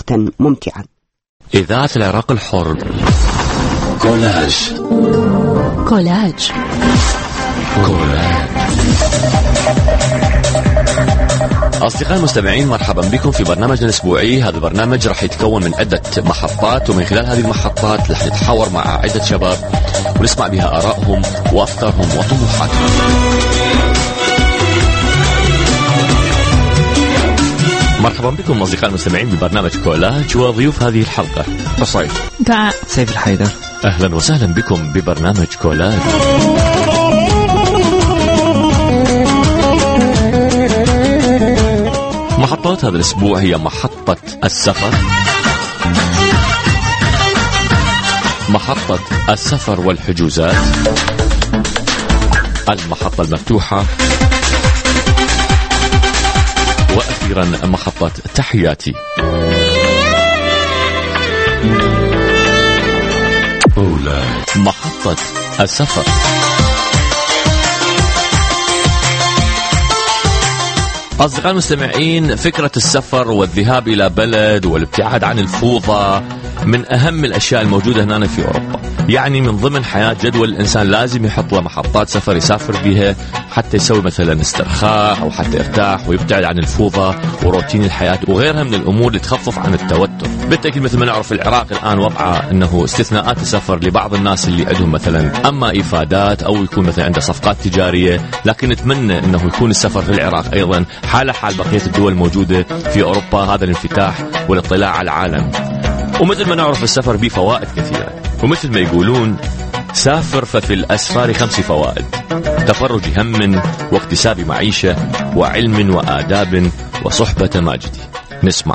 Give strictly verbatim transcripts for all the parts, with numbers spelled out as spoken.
ممتعا. إذاعة العراق الحر. كولاج كولاج كولاج. أصدقائي المستمعين، مرحبا بكم في برنامجنا الأسبوعي. هذا البرنامج راح يتكون من عدة محطات، ومن خلال هذه المحطات راح نتحاور مع عدة شباب ونسمع بها آرائهم وأفكارهم وطموحاتهم. مرحبا بكم أصدقائي المستمعين ببرنامج كولاج، وضيوف هذه الحلقة حصين دعاء سيف الحيدر. أهلا وسهلا بكم ببرنامج كولاج. محطات هذا الأسبوع هي محطة السفر، محطة السفر والحجوزات، المحطة المفتوحة، وأخيرا محطة تحياتي. محطة السفر. أصدقائي المستمعين، فكرة السفر والذهاب إلى بلد والابتعاد عن الفوضى من أهم الأشياء الموجودة هنا في أوروبا. يعني من ضمن حياة جدول الإنسان لازم يحط له محطات سفر يسافر بها حتى يسوي مثلا استرخاء أو حتى يرتاح ويبتعد عن الفوضى وروتين الحياة وغيرها من الأمور اللي تخفف عن التوتر. بالتأكيد مثل ما نعرف العراق الآن وضعه أنه استثناءات السفر لبعض الناس اللي عندهم مثلا أما إفادات أو يكون مثلا عنده صفقات تجارية، لكن نتمنى أنه يكون السفر في العراق أيضا حالة حال بقية الدول الموجودة في أوروبا، هذا الانفتاح والاطلاع على العالم. ومثل ما نعرف السفر به فوائد كثيرة، ومثل ما يقولون سافر ففي الأسفار خمس فوائد: تفرج هم واكتساب معيشة وعلم وآداب وصحبة ماجدي. نسمع.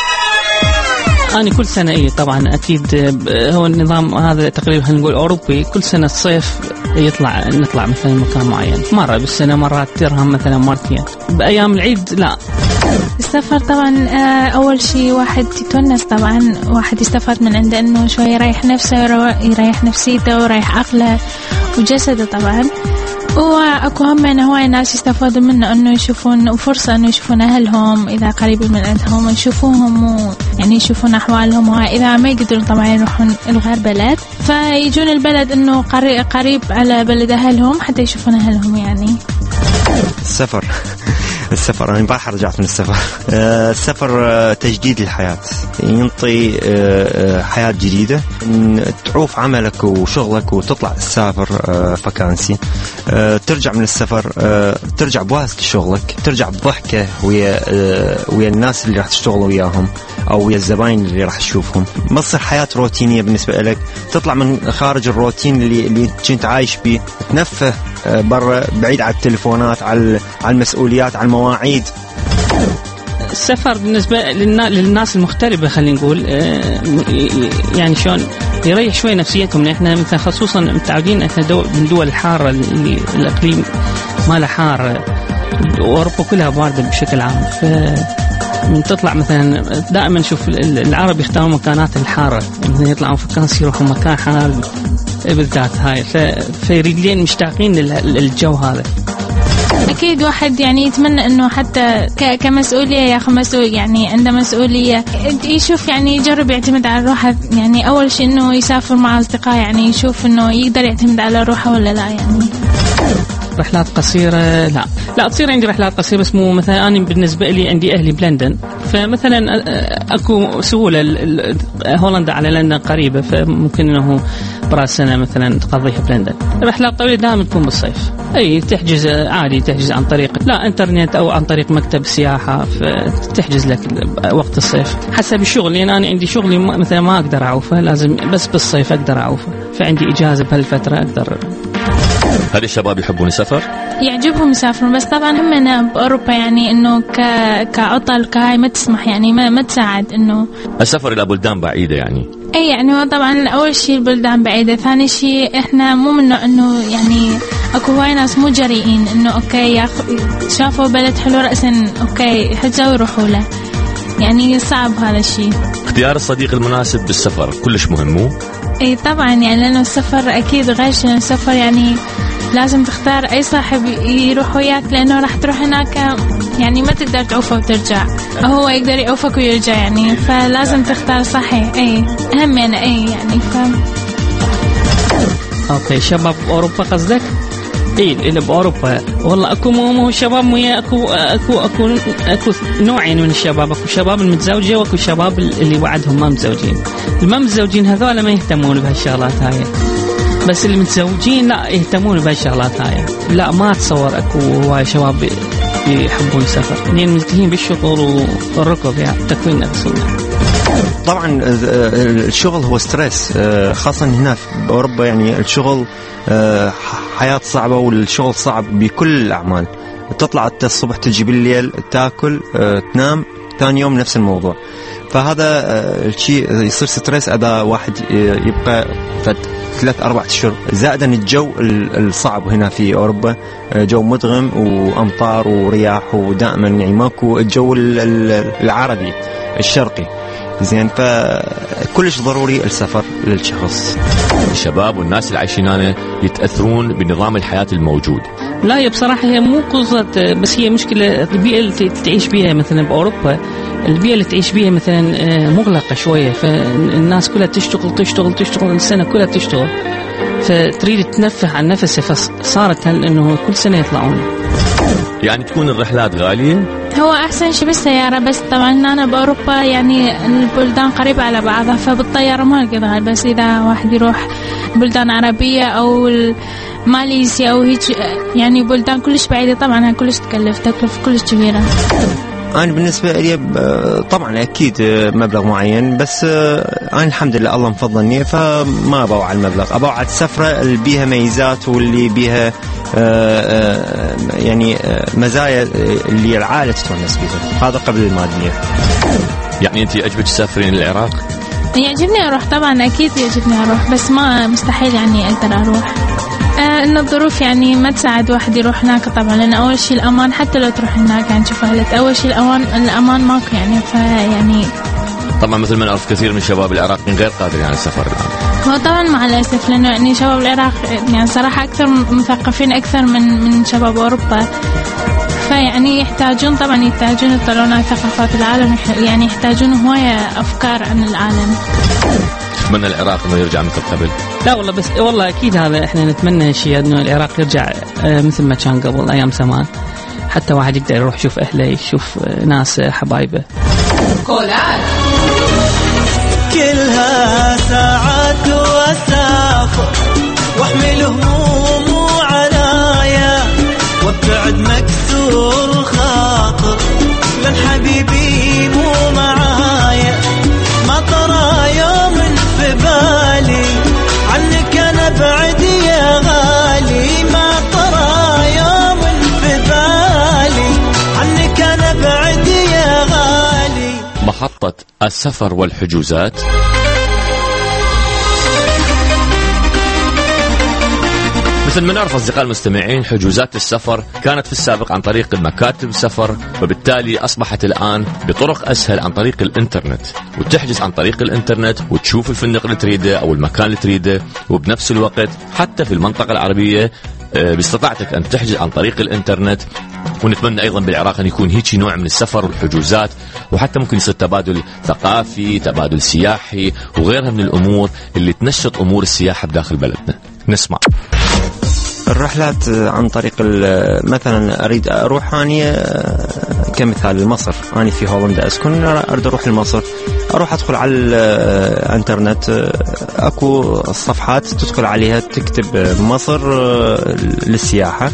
أنا كل سنة إيه طبعا أكيد هو النظام هذا تقريبا نقول أوروبي، كل سنة الصيف يطلع نطلع مثلا مكان معين، مرة بالسنة مرات درهم مثلا مرتين. بأيام العيد لا. السفر طبعا أول شيء واحد يتونس، طبعا واحد يستفاد من عنده إنه شوي يريح نفسه يريح نفسيته ويريح عقله وجسده طبعا. وأكو هم أنه هواي ناس يستفادوا منه إنه يشوفون فرصة إنه يشوفون أهلهم إذا قريب من عندهم يشوفوهم يعني يشوفون أحوالهم، وإذا ما يقدرون طبعا يروحون الغير بلد فيجون البلد إنه قريب على بلد أهلهم حتى يشوفون أهلهم. يعني السفر السفر أنا امبارح رجعت من السفر. السفر تجديد الحياة، ينطي حياة جديدة، تعوف عملك وشغلك وتطلع تسافر فكانسي، ترجع من السفر ترجع بواسطة شغلك، ترجع بضحكة ويا ويا الناس اللي راح تشتغل وياهم أو ويا الزباين اللي راح تشوفهم. ما تصير حياة روتينية بالنسبة لك، تطلع من خارج الروتين اللي اللي كنت عايش بيه، تنفه برا بعيد عن التليفونات، على على المسؤوليات، على المواعيد. السفر بالنسبة للناس المغتربة خلينا نقول يعني شلون يريح شوي نفسيتهم. احنا مثلا خصوصا متعودين احنا دول من دول الحارة اللي الإقليم ما له حار، وأوروبا كلها باردة بشكل عام. ف من تطلع مثلا دائما نشوف العرب يختارون مكانات الحارة، مثلا يطلعون فكانس يروحوا مكان حار بالذات هاي، فيريدين مشتاقين للجو هذا. أكيد واحد يعني يتمنى إنه حتى كمسؤولية يا أخي مسؤول، يعني عنده مسؤولية يشوف يعني يجرب يعتمد على روحه. يعني أول شيء إنه يسافر مع أصدقاء، يعني يشوف إنه يقدر يعتمد على روحه ولا لا. يعني رحلات قصيرة لا لا تصير عندي رحلات قصيرة، بس مو مثلا أنا بالنسبة لي عندي أهلي بلندن، فمثلا أكو سهولة هولندا على لندن قريبة، فممكن أنه براس سنة مثلا تقضيها بلندن. رحلات طويلة دائما تكون بالصيف، أي تحجز عادي، تحجز عن طريق لا إنترنت أو عن طريق مكتب سياحة، فتحجز لك وقت الصيف حسب الشغل. لأن أنا عندي شغلي مثلا ما أقدر أعوفه، لازم بس بالصيف أقدر أعوفه، فعندي إجازة بهالفترة أقدر. هل الشباب يحبون السفر؟ يعجبهم يسافرون، بس طبعا هم هنا بأوروبا يعني إنه ك كعطل كهاي ما تسمح، يعني ما ما تساعد إنه السفر إلى بلدان بعيدة. يعني أي يعني هو طبعا أول شيء البلدان بعيدة، ثاني شيء إحنا مو منه إنه يعني أكو هواي ناس مو جريئين إنه أوكي ياخ شافوا بلد حلو رأسا أوكي حجوا يروحوا له، يعني صعب هذا الشيء. اختيار الصديق المناسب بالسفر كلش مهم. مو اي طبعا، يعني لانه السفر اكيد غير السفر، يعني لازم تختار أي صاحب يروح وياك، لأنه راح تروح هناك يعني ما تقدر تعوفه وترجع، هو يقدر يعوفك ويرجع يعني، فلازم تختار صحيح. أي أهم أنا أي يعني فهم. أوكي شباب أوروبا قصدك؟ إيه اللي بأوروبا والله أكو مو مو شباب مية أكو أكو أكو أكو نوعين من الشباب، أكو شباب المتزوجة وأكو شباب اللي وعدهم ما متزوجين. الما متزوجين هذول ما يهتمون بهالشغلات هاي، بس اللي متزوجين لا يهتمون بهالشغلات هاي. لا ما أتصور أكو هواي شباب يحبون السفر، اثنين ملتهين بالشغل والركض يعني تكوين نفسهم. طبعا الشغل هو ستريس، خاصة هنا في أوروبا يعني الشغل حياة صعبة، والشغل صعب بكل الأعمال. تطلع الصبح تجي بالليل تاكل تنام، ثاني يوم نفس الموضوع. فهذا الشيء يصير ستريس إذا واحد يبقى ثلاث أربع أشهر. زائدا الجو الصعب هنا في أوروبا، جو مدغم وأمطار ورياح، ودائما يعني ماكو الجو العربي الشرقي زين. فكلش ضروري السفر للشخص. الشباب والناس اللي عايشين هنا يتأثرون بنظام الحياة الموجود. لا هي بصراحة هي مو قصة، بس هي مشكلة البيئة اللي تعيش بيها مثلا بأوروبا، البيئة اللي تعيش بيها مثلا مغلقة شوية، فالناس كلها تشتغل تشتغل تشتغل السنة كلها تشتغل، فتريد تنفح عن نفسها، فصارت إنه كل سنة يطلعون. يعني تكون الرحلات غالية؟ هو أحسن شيء بالسيارة، بس طبعا أنا بأوروبا يعني البلدان قريبة على بعضها، فبالطيارة ما لقيت غالي. بس إذا واحد يروح بلدان عربية أو ماليزيا أو هيك يعني بلدان كلش بعيدة، طبعا كلش تكلف تكلف كلش كبيرة. أنا بالنسبة لي طبعا أكيد مبلغ معين، بس أنا الحمد لله الله مفضلني، فما أبوع على المبلغ، أبوع على السفرة اللي بيها ميزات واللي بيها يعني مزايا اللي العائلة تتونس بيها، هذا قبل المادية. يعني أنت أجبك تسافرين العراق؟ يعجبني أروح طبعا، أكيد يعجبني أروح، بس ما مستحيل يعني أقدر أروح، آه إن الظروف يعني ما تساعد واحد يروح هناك طبعا. لأن أول شيء الأمان، حتى لو تروح هناك يعني شوف أهلك، أول شيء الأمان الأمان ماكو يعني، فيعني طبعا مثل ما نعرف كثير من شباب العراق غير قادرين على السفر الآن. هو طبعا مع الأسف، لأنه يعني شباب العراق يعني صراحة أكثر مثقفين أكثر من من شباب أوروبا، فيعني يحتاجون طبعا يحتاجون يطلعون على ثقافات العالم، يعني يحتاجون هواية أفكار عن العالم. نتمنى العراق انه يرجع مثل قبل. لا والله بس والله اكيد هذا احنا نتمنى شيء، انه العراق يرجع مثل ما كان قبل ايام زمان، حتى واحد يقدر يروح يشوف اهله، يشوف ناس حبايبه. كولاج كلها ساعات وسافر، واحمل هموم وعنايا، وابتعد مكسور الخاطر، لان حبيبي مو معايا، ما طرى يوم في بالي عنك انا بعد يا غالي، ما طرى يوم في بالي عنك انا بعد يا غالي. محطة السفر والحجوزات. مثل ما نعرف أصدقاء المستمعين، حجوزات السفر كانت في السابق عن طريق مكاتب السفر، وبالتالي أصبحت الآن بطرق أسهل عن طريق الإنترنت، وتحجز عن طريق الإنترنت وتشوف الفندق اللي تريده أو المكان اللي تريده، وبنفس الوقت حتى في المنطقة العربية باستطاعتك أن تحجز عن طريق الإنترنت. ونتمنى أيضا بالعراق أن يكون هيك نوع من السفر والحجوزات، وحتى ممكن يصير تبادل ثقافي، تبادل سياحي، وغيرها من الأمور اللي تنشط أمور السياحة بداخل بلدنا. نسمع الرحلات عن طريق مثلا أريد أروح أنا كمثال لمصر، أنا في هولندا أسكن، أريد أروح لمصر، أروح أدخل على الإنترنت، أكو صفحات تدخل عليها تكتب مصر للسياحة،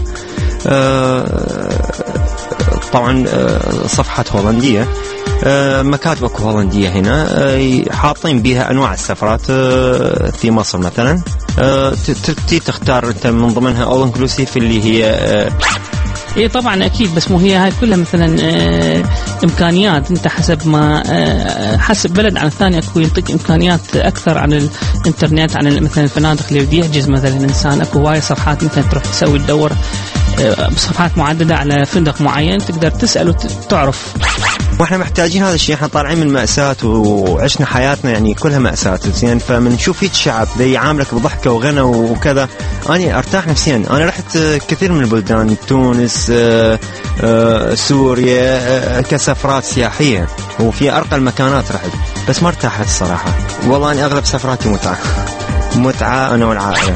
طبعا صفحات هولندية، مكاتب أكو هولندية هنا حاطين بها أنواع السفرات في مصر مثلا، تختار أنت من ضمنها أول إنكلوسيف اللي هي إيه طبعا أكيد، بس مو هي هاي كلها مثلا آه إمكانيات، أنت حسب ما آه حسب بلد عن الثاني أكو يعطيك إمكانيات أكثر عن الإنترنت، عن مثلا الفنادق اللي بدي يحجز مثلا إنسان، أكو هواي صفحات مثلا تروح تسوي تدور بصفحات معددة على فندق معين تقدر تسأل وتعرف. واحنا محتاجين هذا الشيء، احنا طالعين من مأساة وعشنا حياتنا يعني كلها مأساة زين، فمن نشوف هيك شعب ذي يعاملك بضحكة وغنى وكذا أنا أرتاح نفسيا. أنا رحت كثير من البلدان، تونس، آآ آآ سوريا، كسفرات سياحية وفي أرقى المكانات رحت، بس ما ارتاحت الصراحة. والله أنا أغلب سفراتي متعة متعة أنا والعائلة.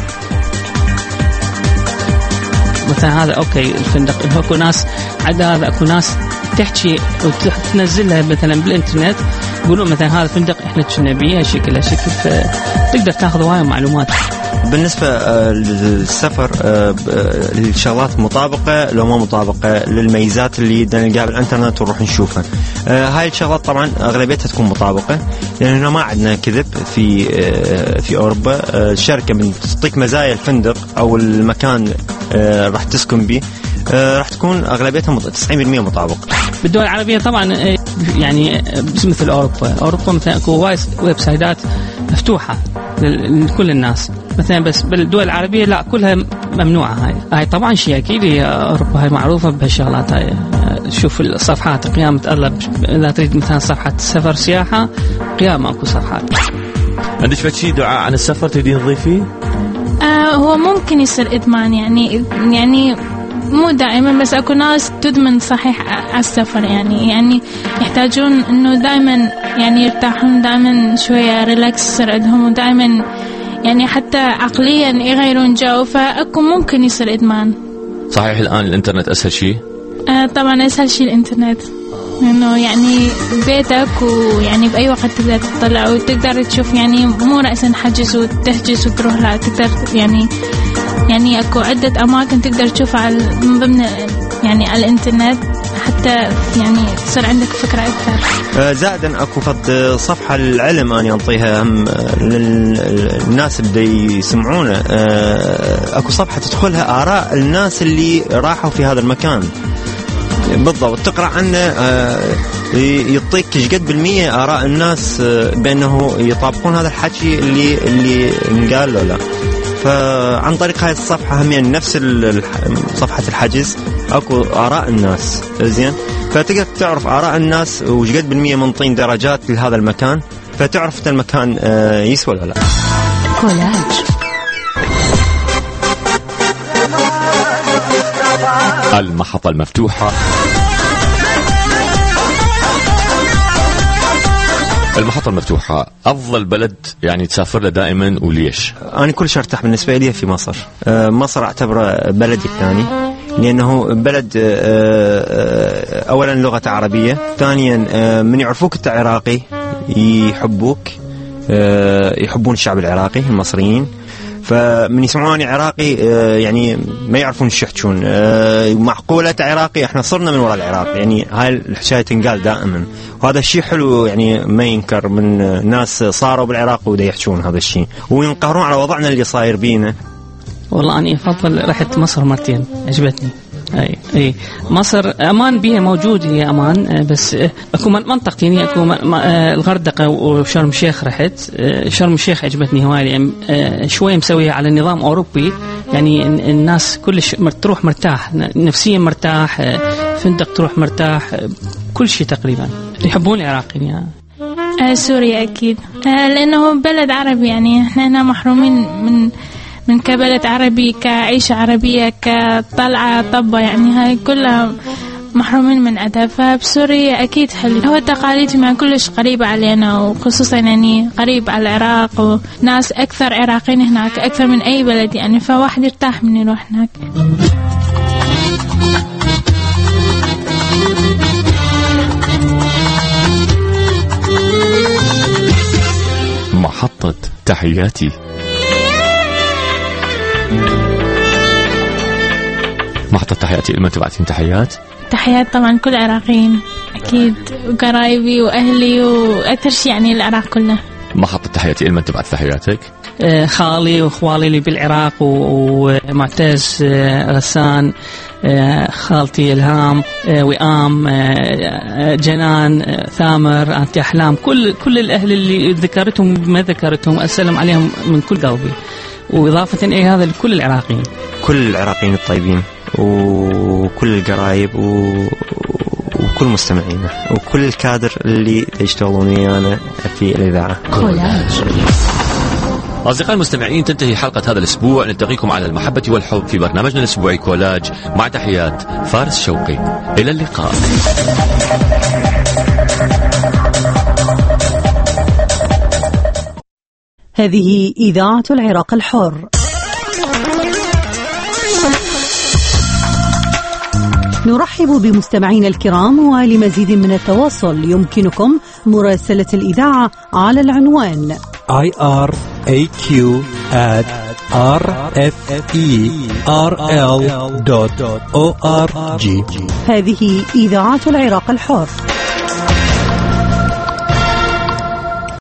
مثلا هذا أوكي الفندق إنه أكو ناس عدا هذا أكو ناس تحكي وتنزلها مثلا بالإنترنت يقولوا مثلا هذا الفندق إحنا كنا بيه شكل شكل، فتقدر تأخذ هواي معلومات. بالنسبة للسفر الشغلات مطابقة لو ما مطابقة للميزات اللي نلقاها بالإنترنت ونروح نشوفها. هاي الشغلات طبعا أغلبيتها تكون مطابقة، لأنه ما عندنا كذب في في أوروبا. الشركة من تعطيك مزايا الفندق أو المكان راح تسكن به راح تكون أغلبيتها تسعين بالمئة مطابقة. بالدول العربية طبعا يعني مثل أوروبا أوروبا مثلا أكو وايد ويب سايتات مفتوحة لكل الناس مثلا، بس بالدول العربية لا كلها ممنوعة. هاي هاي طبعا شيء أكيد، أوروبا هاي معروفة بهالشغلات هاي. شوف الصفحات قيامة الله، إذا تريد مثلا صفحة سفر سياحة قيامة أكو صفحات. عندك شيء دعاء عن السفر تريدين تضيفيه؟ آه هو ممكن يصير إدمان يعني يعني مو دائما، بس أكو ناس تدمن صحيح على السفر يعني يعني يحتاجون إنه دائما يعني يرتاحون، دائما شوية ريلاكس يصير عندهم، ودائما يعني حتى عقليا يغيرون جو، فأكو ممكن يصير إدمان. صحيح الآن الإنترنت أسهل شيء؟ آه طبعا أسهل شيء الإنترنت، إنه يعني بيتك ويعني بأي وقت تقدر تطلع وتقدر تشوف، يعني مو رأسا حجز وتحجز وتروح، لا تقدر يعني يعني أكو عدة أماكن تقدر تشوفها على من ضمن يعني على الإنترنت، حتى يعني تصير عندك فكرة أكثر. زائدا أكو فض صفحة العلم أنا أنطيها هم للناس اللي يسمعونه. أكو صفحة تدخلها آراء الناس اللي راحوا في هذا المكان بالضبط، تقرأ عنه يعطيك ايش قد بالمية آراء الناس بأنه يطابقون هذا الحكي اللي اللي انقال له لا. فعن طريق هاي الصفحة هم يعني نفس صفحة الحجز أكو آراء الناس زين، فتقدر تعرف آراء الناس وش قد بالمية منطين درجات لهذا المكان، فتعرف المكان يسوى ولا لا. كولاج المحطة المفتوحة. المحطة المفتوحة أفضل بلد يعني تسافر له دائما وليش؟ أنا كل شيء أرتاح بالنسبة لي في مصر. مصر أعتبره بلدي الثاني، لأنه بلد أولا لغة عربية، ثانيا من يعرفوك أنت عراقي يحبوك، يحبون الشعب العراقي المصريين، فمن يسمعوني عراقي يعني ما يعرفون ايش يحكون. معقولة عراقي، احنا صرنا من وراء العراق، يعني هاي الحكاية تنقال دائما، وهذا الشيء حلو يعني ما ينكر من ناس صاروا بالعراق ودا يحكون هذا الشيء وينقهرون على وضعنا اللي صاير بينا. والله أنا أفضل رحت مصر مرتين، عجبتني. أي أي مصر أمان بها موجود، هي أمان، بس أكو منطقة يعني أكو الغردقة وشرم الشيخ رحت. شرم الشيخ عجبتني هواي، يعني شوي مسوية على النظام أوروبي، يعني الناس كلش تروح مرتاح نفسيا، مرتاح فندق تروح مرتاح، كل شيء تقريبا. يحبون العراقيين يعني. آه سوريا أكيد، آه لأنه بلد عربي، يعني إحنا هنا محرومين من من كبلد عربي، كعيشة عربية، كطلعة طبة، يعني هاي كلها محرومين من أدها. فبسوريا أكيد حلو، هو تقاليدهم يعني كلش قريبة علينا، وخصوصا يعني قريب على العراق، وناس أكثر عراقيين هناك أكثر من أي بلد، يعني فواحد يرتاح من يروح هناك. محطة تحياتي. محطة تحياتي، لما تبعتين تحيات؟ تحيات طبعا كل العراقيين أكيد، وقرايبي وأهلي، وأكثر شيء يعني العراق كله. محطة تحياتي، لما تبعت تحياتك؟ آه خالي وأخوالي اللي بالعراق، ومعتز آه غسان، آه خالتي إلهام، آه وئام، آه جنان، آه ثامر، أنتي أحلام، كل كل الأهل اللي ذكرتهم ما ذكرتهم أسلم عليهم من كل قلبي، وإضافة إلى هذا لكل العراقيين. كل العراقيين الطيبين، وكل القرايب وكل مستمعينا وكل الكادر اللي يشتغلون ويانا في الإذاعة. كولاج. أصدقائي المستمعين، تنتهي حلقة هذا الأسبوع. نلتقيكم على المحبة والحب في برنامجنا الأسبوعي كولاج، مع تحيات فارس شوقي. إلى اللقاء. هذه إذاعة العراق الحر. نرحب بمستمعينا الكرام، ولمزيد من التواصل يمكنكم مراسلة الإذاعة على العنوان آي آر إيه كيو آت آر إف إي آر إل دوت أو آر جي. هذه إذاعة العراق الحر.